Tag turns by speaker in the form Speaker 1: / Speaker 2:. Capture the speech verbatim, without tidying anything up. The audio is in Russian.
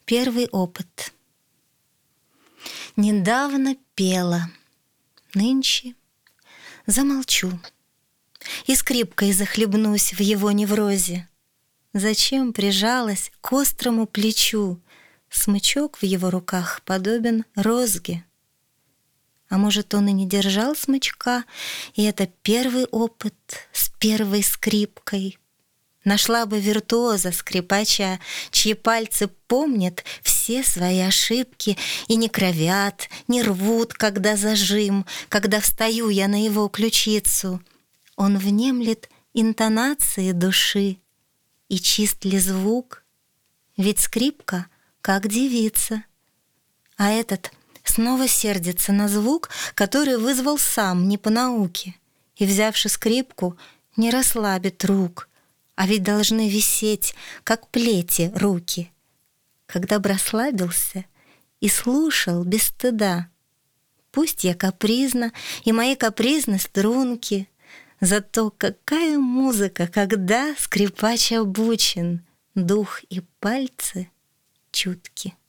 Speaker 1: Первый опыт. Недавно пела, нынче замолчу и скрипкой захлебнусь в его неврозе. Зачем прижалась к острому плечу? Смычок в его руках подобен розге. А может, он и не держал смычка, и это первый опыт с первой скрипкой. Нашла бы виртуоза скрипача, чьи пальцы помнят все свои ошибки и не кровят, не рвут, когда зажим, когда встаю я на его ключицу. Он внемлет интонации души, и чист ли звук? Ведь скрипка как девица, а этот снова сердится на звук, который вызвал сам, не по науке, и, взявши скрипку, не расслабит рук, а ведь должны висеть, как плети, руки. Когда б расслабился и слушал без стыда, пусть я капризна, и мои капризны струнки, зато какая музыка, когда скрипач обучен, дух и пальцы чутки.